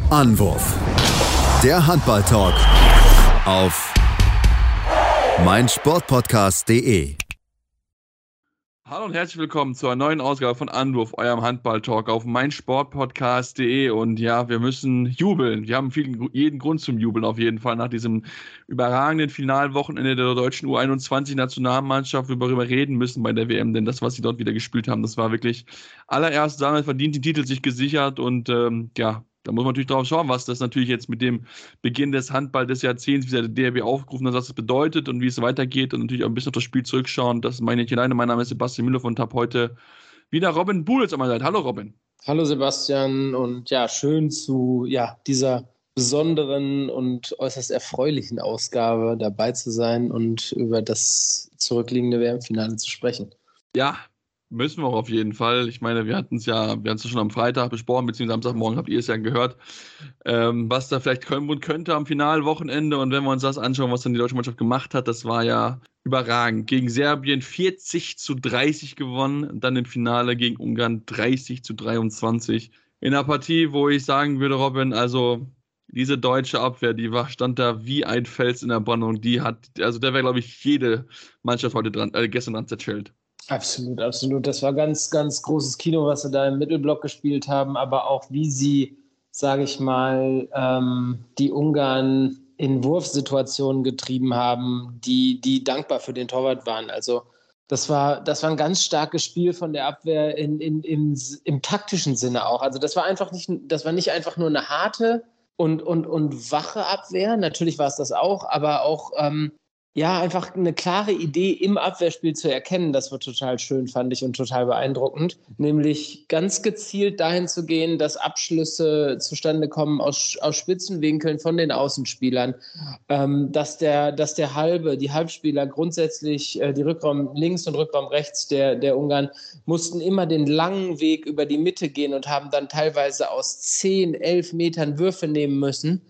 Anwurf. Der Handball-Talk auf meinsportpodcast.de. Hallo und herzlich willkommen zu einer neuen Ausgabe von Anwurf, eurem Handball-Talk auf meinsportpodcast.de. Und ja, wir müssen jubeln. Wir haben jeden Grund zum Jubeln auf jeden Fall nach diesem überragenden Finalwochenende der deutschen U21-Nationalmannschaft, worüber wir reden müssen bei der WM. Denn das, was sie dort wieder gespielt haben, das war wirklich allererst damals verdient, den Titel sich gesichert. Und da muss man natürlich drauf schauen, was das natürlich jetzt mit dem Beginn des Handball des Jahrzehnts, wie der DRB aufgerufen hat, was das bedeutet und wie es weitergeht und natürlich auch ein bisschen auf das Spiel zurückschauen. Das meine ich alleine. Mein Name ist Sebastian Müller und habe heute wieder Robin Bulitz an meiner Seite. Hallo Robin. Hallo Sebastian und ja, schön zu dieser besonderen und äußerst erfreulichen Ausgabe dabei zu sein und über das zurückliegende WM-Finale zu sprechen. Ja, müssen wir auch auf jeden Fall. Ich meine, wir hatten es ja schon am Freitag besprochen, beziehungsweise am Samstagmorgen habt ihr es ja gehört, was da vielleicht kommen und könnte am Finalwochenende. Und wenn wir uns das anschauen, was dann die deutsche Mannschaft gemacht hat, das war ja überragend. Gegen Serbien 40-30 gewonnen, dann im Finale gegen Ungarn 30-23. In einer Partie, wo ich sagen würde, Robin, also diese deutsche Abwehr, stand da wie ein Fels in der Brandung. Da wäre, glaube ich, jede Mannschaft gestern dran zerschellt. Absolut, absolut. Das war ganz, ganz großes Kino, was sie da im Mittelblock gespielt haben, aber auch wie sie, sage ich mal, die Ungarn in Wurfsituationen getrieben haben, die dankbar für den Torwart waren. Also das war ein ganz starkes Spiel von der Abwehr im taktischen Sinne auch. Also das war nicht einfach nur eine harte und wache Abwehr. Natürlich war es das auch, aber auch einfach eine klare Idee im Abwehrspiel zu erkennen, das war total schön, fand ich, und total beeindruckend. Nämlich ganz gezielt dahin zu gehen, dass Abschlüsse zustande kommen aus Spitzenwinkeln von den Außenspielern, dass die Halbspieler grundsätzlich, die Rückraum links und Rückraum rechts der Ungarn, mussten immer den langen Weg über die Mitte gehen und haben dann teilweise aus 10, 11 Metern Würfe nehmen müssen,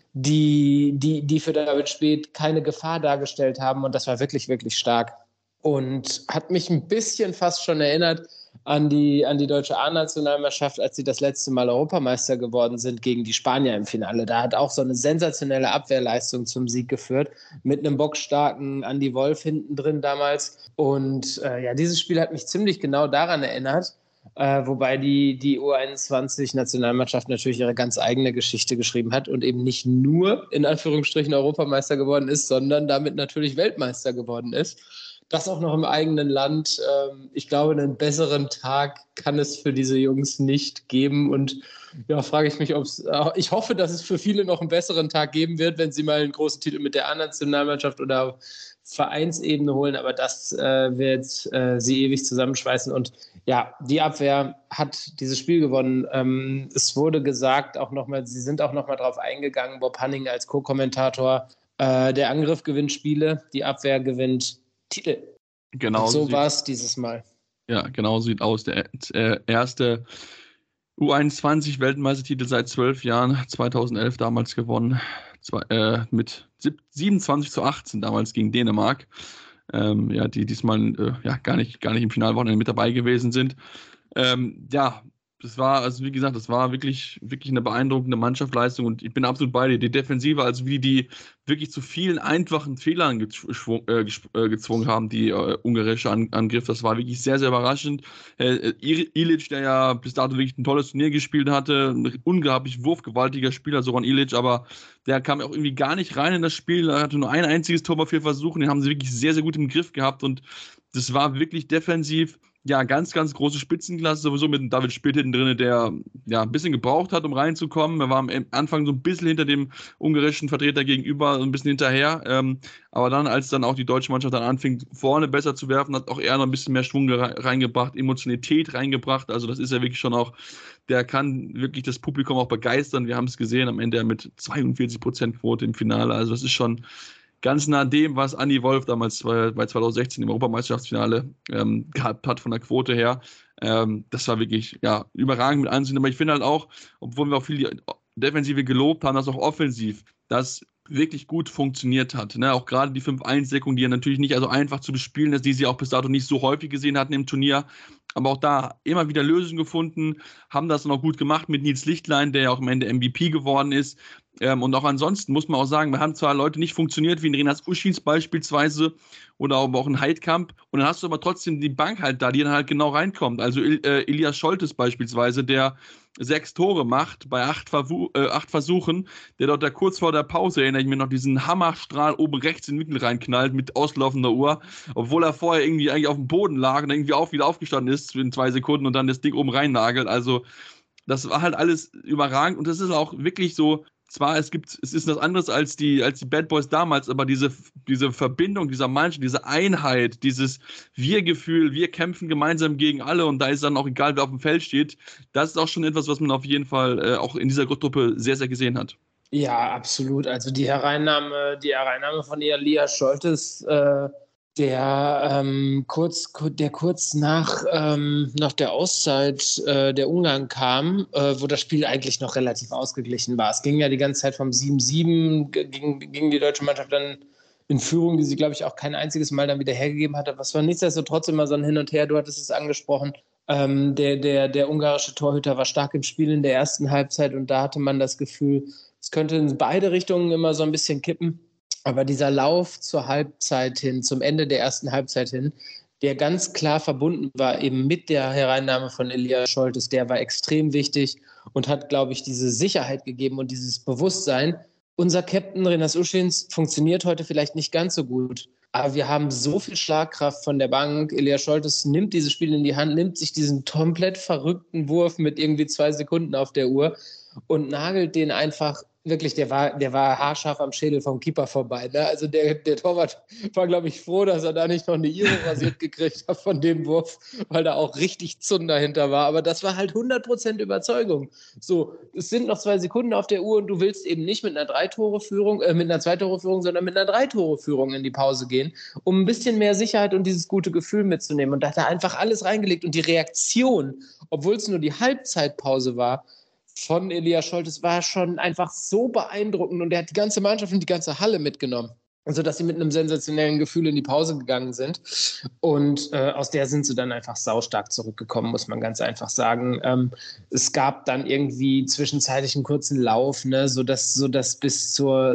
die für David Späth keine Gefahr dargestellt haben. Und das war wirklich, wirklich stark. Und hat mich ein bisschen fast schon erinnert an die deutsche A-Nationalmannschaft, als sie das letzte Mal Europameister geworden sind gegen die Spanier im Finale. Da hat auch so eine sensationelle Abwehrleistung zum Sieg geführt, mit einem bockstarken Andi Wolf hinten drin damals. Und dieses Spiel hat mich ziemlich genau daran erinnert. Wobei die U21-Nationalmannschaft natürlich ihre ganz eigene Geschichte geschrieben hat und eben nicht nur in Anführungsstrichen Europameister geworden ist, sondern damit natürlich Weltmeister geworden ist. Das auch noch im eigenen Land. Ich glaube, einen besseren Tag kann es für diese Jungs nicht geben. Und ja, frage ich mich, ich hoffe, dass es für viele noch einen besseren Tag geben wird, wenn sie mal einen großen Titel mit der A-Nationalmannschaft oder Vereinsebene holen, aber das wird sie ewig zusammenschweißen. Und ja, die Abwehr hat dieses Spiel gewonnen. Es wurde gesagt, sie sind auch nochmal drauf eingegangen, Bob Hanning als Co-Kommentator, der Angriff gewinnt Spiele, die Abwehr gewinnt Titel. Genau. Und so war es dieses Mal. Ja, genau so sieht aus. Der erste U21-Weltmeistertitel seit 12 Jahren, 2011 damals gewonnen, mit 27-18 damals gegen Dänemark, die diesmal gar nicht im Finalwochenende mit dabei gewesen sind. Das war, also wie gesagt, das war wirklich, wirklich eine beeindruckende Mannschaftsleistung und ich bin absolut bei dir. Die Defensive, also wie die wirklich zu vielen einfachen Fehlern gezwungen haben, die ungarische Angriff, das war wirklich sehr, sehr überraschend. Ilic, der ja bis dato wirklich ein tolles Turnier gespielt hatte, ein unglaublich wurfgewaltiger Spieler, Zoran Ilic, aber der kam auch irgendwie gar nicht rein in das Spiel. Er hatte nur ein einziges Tor bei 4 Versuchen, den haben sie wirklich sehr, sehr gut im Griff gehabt und das war wirklich defensiv. Ja, ganz, ganz große Spitzenklasse, sowieso mit dem David Späth hinten drin, der ja ein bisschen gebraucht hat, um reinzukommen. Er war am Anfang so ein bisschen hinter dem ungarischen Vertreter gegenüber, so ein bisschen hinterher. Aber dann, als dann auch die deutsche Mannschaft dann anfing, vorne besser zu werfen, hat auch er noch ein bisschen mehr Schwung reingebracht, Emotionalität reingebracht. Also das ist ja wirklich schon auch, der kann wirklich das Publikum auch begeistern. Wir haben es gesehen, am Ende mit 42% Quote im Finale. Also das ist schon ganz nah dem, was Andi Wolf damals bei 2016 im Europameisterschaftsfinale gehabt hat von der Quote her. Das war wirklich überragend mit Ansehen. Aber ich finde halt auch, obwohl wir auch viel die Defensive gelobt haben, dass auch offensiv das wirklich gut funktioniert hat. Ne? Auch gerade die 5-1-Deckung, die ja natürlich nicht also einfach zu bespielen ist, die sie auch bis dato nicht so häufig gesehen hatten im Turnier. Aber auch da immer wieder Lösungen gefunden, haben das dann auch gut gemacht mit Nils Lichtlein, der ja auch am Ende MVP geworden ist. Und auch ansonsten muss man auch sagen, wir haben zwar Leute nicht funktioniert, wie ein Renas Uschins beispielsweise oder aber auch ein Heidkamp. Und dann hast du aber trotzdem die Bank halt da, die dann halt genau reinkommt. Also Elias Scholtes beispielsweise, der 6 Tore macht bei 8 Versuchen, der dort da kurz vor der Pause, erinnere ich mich noch, diesen Hammerstrahl oben rechts in den Winkel reinknallt mit auslaufender Uhr, obwohl er vorher irgendwie eigentlich auf dem Boden lag und irgendwie auch wieder aufgestanden ist in 2 Sekunden und dann das Ding oben rein nagelt. Also das war halt alles überragend und das ist auch wirklich so, zwar es ist was anderes als die Bad Boys damals, aber diese Verbindung dieser Mannschaft, diese Einheit, dieses Wir-Gefühl, wir kämpfen gemeinsam gegen alle und da ist dann auch egal, wer auf dem Feld steht, das ist auch schon etwas, was man auf jeden Fall auch in dieser Truppe sehr, sehr gesehen hat. Ja, absolut. Also die Hereinnahme von Elias Scholtes, der kurz nach der Auszeit der Ungarn kam, wo das Spiel eigentlich noch relativ ausgeglichen war. Es ging ja die ganze Zeit vom 7-7, ging die deutsche Mannschaft dann in Führung, die sie, glaube ich, auch kein einziges Mal dann wieder hergegeben hatte. Was war nichtsdestotrotz immer so ein Hin und Her, du hattest es angesprochen. Der ungarische Torhüter war stark im Spiel in der ersten Halbzeit und da hatte man das Gefühl, es könnte in beide Richtungen immer so ein bisschen kippen. Aber dieser Lauf zur Halbzeit hin, zum Ende der ersten Halbzeit hin, der ganz klar verbunden war eben mit der Hereinnahme von Elias Scholtes, der war extrem wichtig und hat, glaube ich, diese Sicherheit gegeben und dieses Bewusstsein. Unser Captain Renas Uschins funktioniert heute vielleicht nicht ganz so gut, aber wir haben so viel Schlagkraft von der Bank. Elias Scholtes nimmt dieses Spiel in die Hand, nimmt sich diesen komplett verrückten Wurf mit irgendwie 2 Sekunden auf der Uhr und nagelt den einfach, wirklich, der war haarscharf am Schädel vom Keeper vorbei. Ne? Also der Torwart war, glaube ich, froh, dass er da nicht noch eine Iro rasiert gekriegt hat von dem Wurf, weil da auch richtig Zunder dahinter war. Aber das war halt 100% Überzeugung. So, es sind noch 2 Sekunden auf der Uhr und du willst eben nicht mit einer 2-Tore-Führung, sondern mit einer 3-Tore-Führung in die Pause gehen, um ein bisschen mehr Sicherheit und dieses gute Gefühl mitzunehmen. Und da hat er einfach alles reingelegt. Und die Reaktion, obwohl es nur die Halbzeitpause war, von Elias Scholtes war schon einfach so beeindruckend und er hat die ganze Mannschaft und die ganze Halle mitgenommen. Sodass sie mit einem sensationellen Gefühl in die Pause gegangen sind. Und aus der sind sie dann einfach saustark zurückgekommen, muss man ganz einfach sagen. Es gab dann irgendwie zwischenzeitlich einen kurzen Lauf, ne, sodass bis zur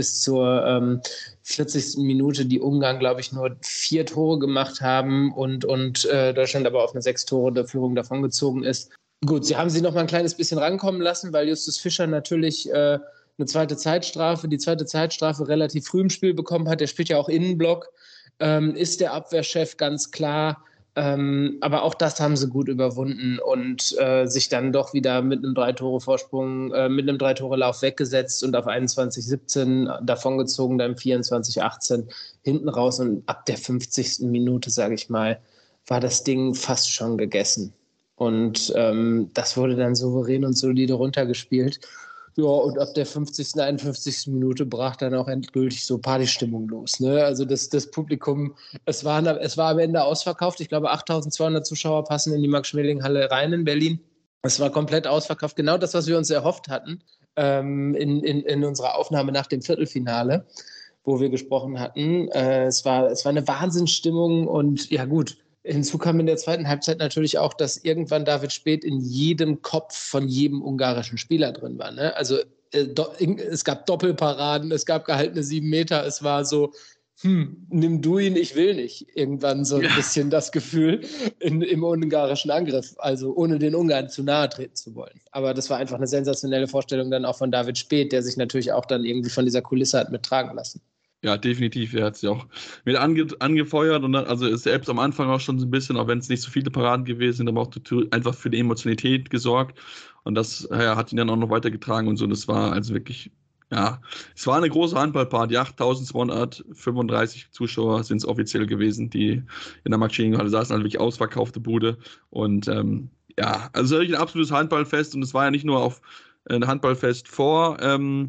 40. Minute die Ungarn, glaube ich, nur 4 Tore gemacht haben und Deutschland aber auf eine 6-Tore-Führung davongezogen ist. Gut, sie haben sie noch mal ein kleines bisschen rankommen lassen, weil Justus Fischer natürlich eine zweite Zeitstrafe relativ früh im Spiel bekommen hat. Der spielt ja auch Innenblock, ist der Abwehrchef ganz klar. Aber auch das haben sie gut überwunden und sich dann doch wieder mit einem 3-Tore-Vorsprung, mit einem 3-Tore-Lauf weggesetzt und auf 21:17 davongezogen, dann 24:18 hinten raus. Und ab der 50. Minute, sage ich mal, war das Ding fast schon gegessen. Und das wurde dann souverän und solide runtergespielt. Ja, und ab der 50., 51. Minute brach dann auch endgültig so Partystimmung los. Ne? Also das Publikum, es war am Ende ausverkauft. Ich glaube, 8.200 Zuschauer passen in die Max-Schmeling-Halle rein in Berlin. Es war komplett ausverkauft. Genau das, was wir uns erhofft hatten in unserer Aufnahme nach dem Viertelfinale, wo wir gesprochen hatten. Es war eine Wahnsinnsstimmung und ja gut, hinzu kam in der zweiten Halbzeit natürlich auch, dass irgendwann David Späth in jedem Kopf von jedem ungarischen Spieler drin war. Ne? Also es gab Doppelparaden, es gab gehaltene 7 Meter, es war so, nimm du ihn, ich will nicht. Irgendwann so ein bisschen das Gefühl im ungarischen Angriff, also ohne den Ungarn zu nahe treten zu wollen. Aber das war einfach eine sensationelle Vorstellung dann auch von David Späth, der sich natürlich auch dann irgendwie von dieser Kulisse hat mittragen lassen. Ja, definitiv. Er hat sich auch mit angefeuert und dann, also ist selbst am Anfang auch schon so ein bisschen, auch wenn es nicht so viele Paraden gewesen sind, aber auch einfach für die Emotionalität gesorgt. Und das hat ihn dann auch noch weitergetragen und so. Das war also wirklich, ja, es war eine große Handballparty. 8.235 Zuschauer sind es offiziell gewesen, die in der Max-Schmeling-Halle saßen, also wirklich ausverkaufte Bude. Und ja, also wirklich ein absolutes Handballfest und es war ja nicht nur auf ein Handballfest vor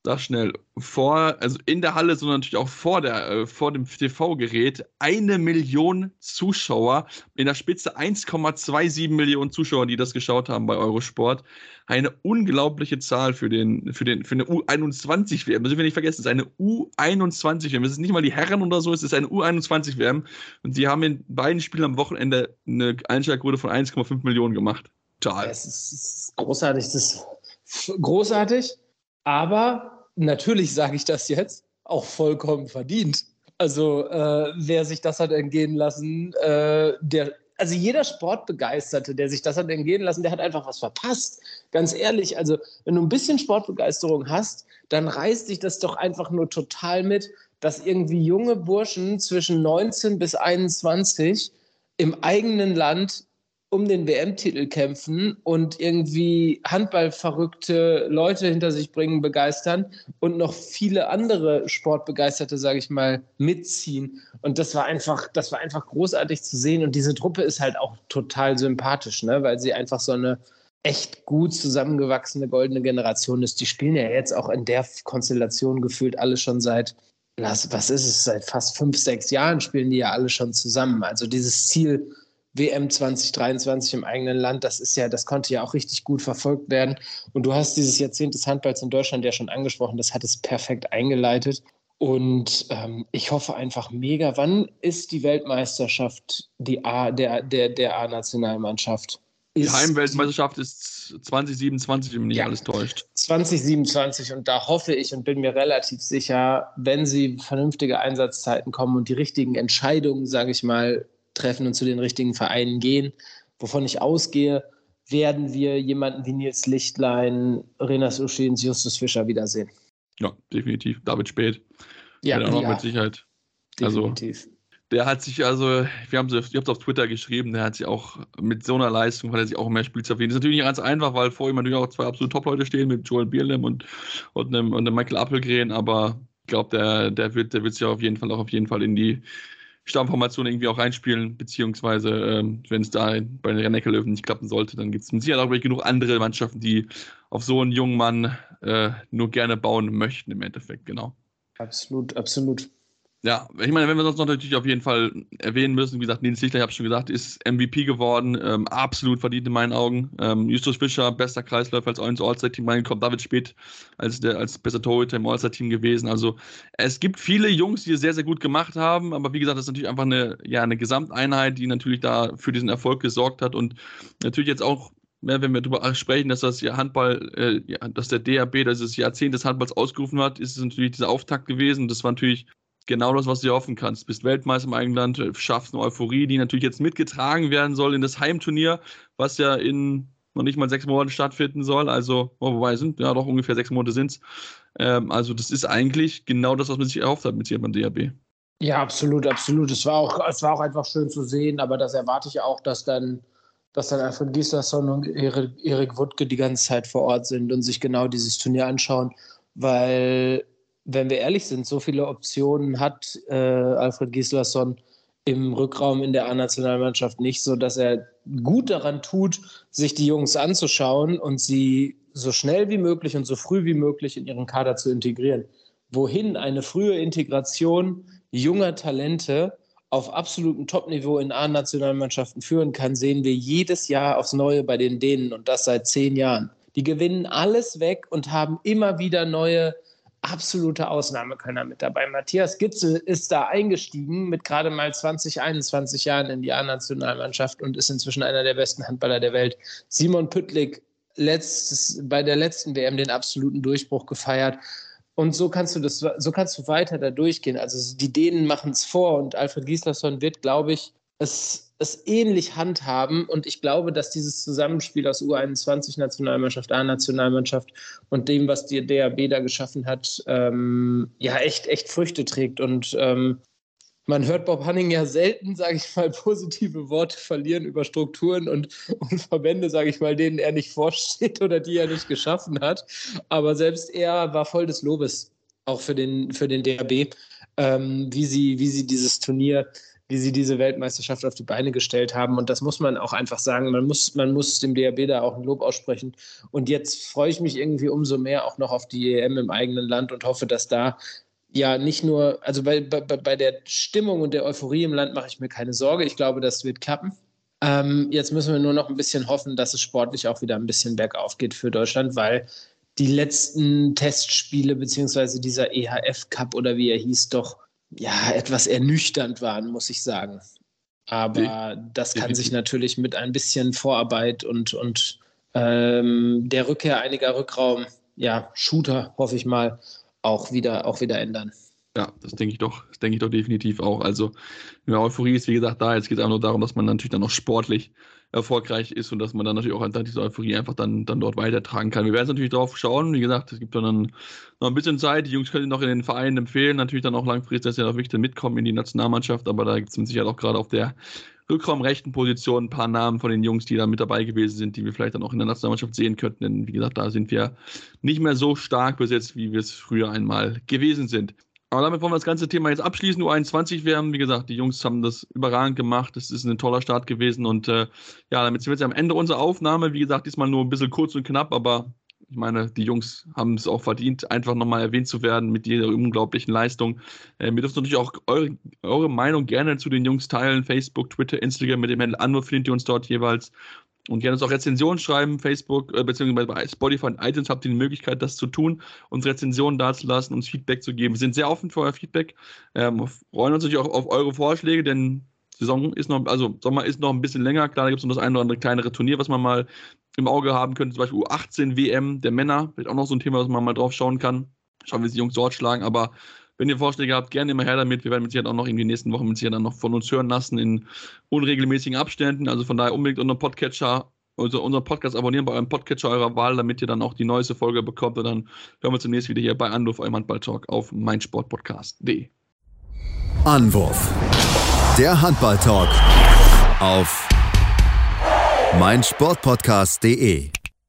Sag schnell, also in der Halle, sondern natürlich auch vor dem TV-Gerät, 1 Million Zuschauer, in der Spitze 1,27 Millionen Zuschauer, die das geschaut haben bei Eurosport. Eine unglaubliche Zahl für eine U21-WM. Das dürfen wir nicht vergessen, es ist eine U21-WM. Es ist nicht mal die Herren oder so, es ist eine U21-WM. Und sie haben in beiden Spielen am Wochenende eine Einschaltquote von 1,5 Millionen gemacht. Total. Es ist großartig, das ist großartig, aber natürlich sage ich das jetzt, auch vollkommen verdient. Also wer sich das hat entgehen lassen, also jeder Sportbegeisterte, der sich das hat entgehen lassen, der hat einfach was verpasst. Ganz ehrlich, also wenn du ein bisschen Sportbegeisterung hast, dann reißt dich das doch einfach nur total mit, dass irgendwie junge Burschen zwischen 19 bis 21 im eigenen Land um den WM-Titel kämpfen und irgendwie handballverrückte Leute hinter sich bringen, begeistern und noch viele andere Sportbegeisterte, sage ich mal, mitziehen. Und das war einfach großartig zu sehen. Und diese Truppe ist halt auch total sympathisch, ne? Weil sie einfach so eine echt gut zusammengewachsene goldene Generation ist. Die spielen ja jetzt auch in der Konstellation gefühlt alle schon seit fast 5, 6 Jahren spielen die ja alle schon zusammen. Also dieses Ziel WM 2023 im eigenen Land, das konnte ja auch richtig gut verfolgt werden. Und du hast dieses Jahrzehnt des Handballs in Deutschland ja schon angesprochen, das hat es perfekt eingeleitet. Und ich hoffe einfach mega. Wann ist die Weltmeisterschaft der A-Nationalmannschaft? Die Heimweltmeisterschaft ist 2027, wenn mich nicht alles täuscht. 2027, und da hoffe ich und bin mir relativ sicher, wenn sie vernünftige Einsatzzeiten kommen und die richtigen Entscheidungen, sage ich mal, treffen und zu den richtigen Vereinen gehen, wovon ich ausgehe, werden wir jemanden wie Nils Lichtlein, Renas Uschins, Justus Fischer wiedersehen. Ja, definitiv. David Späth. Ja, auch noch mit Sicherheit. Definitiv. Also, der hat sich ihr habt es auf Twitter geschrieben, der hat sich auch mit so einer Leistung, hat er sich auch mehr Spielzeit verdient. Das ist natürlich nicht ganz einfach, weil vor ihm natürlich auch 2 absolute Top-Leute stehen mit Joel Bierlem und einem Michael Appelgren, aber ich glaube, der wird sich auf jeden Fall in die Stammformation irgendwie auch reinspielen, beziehungsweise wenn es da bei den Rhein-Neckar-Löwen nicht klappen sollte, dann gibt es mit Sicherheit auch genug andere Mannschaften, die auf so einen jungen Mann nur gerne bauen möchten im Endeffekt, genau. Absolut, absolut. Ja, ich meine, wenn wir sonst noch natürlich auf jeden Fall erwähnen müssen, wie gesagt, Nils Lichtlein, ich habe schon gesagt, ist MVP geworden, absolut verdient in meinen Augen. Justus Fischer, bester Kreisläufer als ins All-Star-Team reingekommen, David Späth als bester Torhüter im All-Star-Team gewesen. Also es gibt viele Jungs, die es sehr, sehr gut gemacht haben, aber wie gesagt, das ist natürlich einfach eine Gesamteinheit, die natürlich da für diesen Erfolg gesorgt hat und natürlich jetzt auch, wenn wir darüber sprechen, dass das Handball, dass der DHB das Jahrzehnt des Handballs ausgerufen hat, ist es natürlich dieser Auftakt gewesen. Das war natürlich genau das, was du dir hoffen kannst. Bist Weltmeister im eigenen Land, schaffst eine Euphorie, die natürlich jetzt mitgetragen werden soll in das Heimturnier, was ja in noch nicht mal 6 Monaten stattfinden soll. Also, wobei doch ungefähr 6 Monate sind es. Also, das ist eigentlich genau das, was man sich erhofft hat mit hier beim DHB. Ja, absolut, absolut. Es war auch einfach schön zu sehen, aber das erwarte ich auch, dass dann Alfred Gislason und Erik Wuttke die ganze Zeit vor Ort sind und sich genau dieses Turnier anschauen, weil, wenn wir ehrlich sind, so viele Optionen hat Alfred Gislason im Rückraum in der A-Nationalmannschaft nicht, sodass er gut daran tut, sich die Jungs anzuschauen und sie so schnell wie möglich und so früh wie möglich in ihren Kader zu integrieren. Wohin eine frühe Integration junger Talente auf absolutem Top-Niveau in A-Nationalmannschaften führen kann, sehen wir jedes Jahr aufs Neue bei den Dänen, und das seit 10 Jahren. Die gewinnen alles weg und haben immer wieder neue absolute Ausnahmekönner mit dabei. Matthias Gitzel ist da eingestiegen mit gerade mal 20, 21 Jahren in die A-Nationalmannschaft und ist inzwischen einer der besten Handballer der Welt. Simon Püttlik bei der letzten WM den absoluten Durchbruch gefeiert. Und so kannst du weiter da durchgehen. Also die Dänen machen es vor und Alfred Gislason wird, glaube ich, es ähnlich handhaben. Und ich glaube, dass dieses Zusammenspiel aus U21-Nationalmannschaft, A-Nationalmannschaft und dem, was die DHB da geschaffen hat, echt Früchte trägt. Und man hört Bob Hanning ja selten, sage ich mal, positive Worte verlieren über Strukturen und Verbände, sage ich mal, denen er nicht vorsteht oder die er nicht geschaffen hat. Aber selbst er war voll des Lobes, auch für den DHB, wie sie dieses Turnier wie sie diese Weltmeisterschaft auf die Beine gestellt haben. Und das muss man auch einfach sagen. Man muss dem DHB da auch ein Lob aussprechen. Und jetzt freue ich mich irgendwie umso mehr auch noch auf die EM im eigenen Land und hoffe, dass da ja nicht nur, also bei der Stimmung und der Euphorie im Land mache ich mir keine Sorge. Ich glaube, das wird klappen. Jetzt müssen wir nur noch ein bisschen hoffen, dass es sportlich auch wieder ein bisschen bergauf geht für Deutschland, weil die letzten Testspiele beziehungsweise dieser EHF-Cup oder wie er hieß, doch ja etwas ernüchternd waren, muss ich sagen. Aber das kann sich natürlich mit ein bisschen Vorarbeit und der Rückkehr einiger Shooter, hoffe ich mal, auch wieder ändern. Ja, das denke ich doch definitiv auch. Also, die Euphorie ist, wie gesagt, da. Jetzt geht es einfach nur darum, dass man natürlich dann noch sportlich erfolgreich ist und dass man dann natürlich auch diese Euphorie einfach dann dort weitertragen kann. Wir werden natürlich drauf schauen. Wie gesagt, es gibt dann noch ein bisschen Zeit. Die Jungs können noch in den Vereinen empfehlen. Natürlich dann auch langfristig, dass sie auch wirklich mitkommen in die Nationalmannschaft. Aber da gibt es mit Sicherheit auch gerade auf der Rückraumrechten Position ein paar Namen von den Jungs, die da mit dabei gewesen sind, die wir vielleicht dann auch in der Nationalmannschaft sehen könnten. Denn wie gesagt, da sind wir nicht mehr so stark besetzt, wie wir es früher einmal gewesen sind. Aber damit wollen wir das ganze Thema jetzt abschließen. U21-WM, wie gesagt, die Jungs haben das überragend gemacht. Es ist ein toller Start gewesen. Und damit sind wir jetzt am Ende unserer Aufnahme. Wie gesagt, diesmal nur ein bisschen kurz und knapp, aber ich meine, die Jungs haben es auch verdient, einfach nochmal erwähnt zu werden mit dieser unglaublichen Leistung. Wir dürfen natürlich auch eure Meinung gerne zu den Jungs teilen. Facebook, Twitter, Instagram mit dem Handle Anwurf findet ihr uns dort jeweils. Und gerne uns auch Rezensionen schreiben, Facebook, beziehungsweise bei Spotify und iTunes habt ihr die Möglichkeit, das zu tun, uns Rezensionen dazulassen, uns Feedback zu geben. Wir sind sehr offen für euer Feedback, freuen uns natürlich auch auf eure Vorschläge, denn Sommer ist noch ein bisschen länger. Klar, da gibt es noch das eine oder andere kleinere Turnier, was man mal im Auge haben könnte, zum Beispiel U18 WM der Männer, vielleicht auch noch so ein Thema, was man mal drauf schauen kann. Schauen, wie die Jungs dort schlagen, aber wenn ihr Vorschläge habt, gerne immer her damit. Wir werden mit Sicherheit auch noch in den nächsten Wochen mit Sicherheit dann noch von uns hören lassen in unregelmäßigen Abständen. Also von daher unbedingt unseren Podcast abonnieren bei eurem Podcatcher eurer Wahl, damit ihr dann auch die neueste Folge bekommt. Und dann hören wir zunächst wieder hier bei Anwurf, eurem Handball-Talk auf meinsportpodcast.de. Anwurf, der Handball-Talk auf meinsportpodcast.de.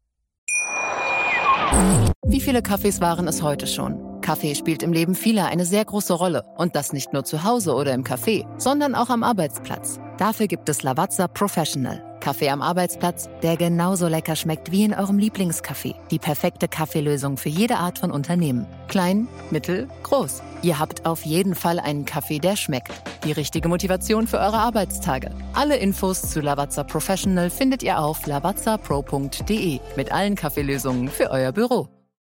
Wie viele Kaffees waren es heute schon? Kaffee spielt im Leben vieler eine sehr große Rolle. Und das nicht nur zu Hause oder im Café, sondern auch am Arbeitsplatz. Dafür gibt es Lavazza Professional. Kaffee am Arbeitsplatz, der genauso lecker schmeckt wie in eurem Lieblingscafé. Die perfekte Kaffeelösung für jede Art von Unternehmen. Klein, mittel, groß. Ihr habt auf jeden Fall einen Kaffee, der schmeckt. Die richtige Motivation für eure Arbeitstage. Alle Infos zu Lavazza Professional findet ihr auf lavazzapro.de mit allen Kaffeelösungen für euer Büro.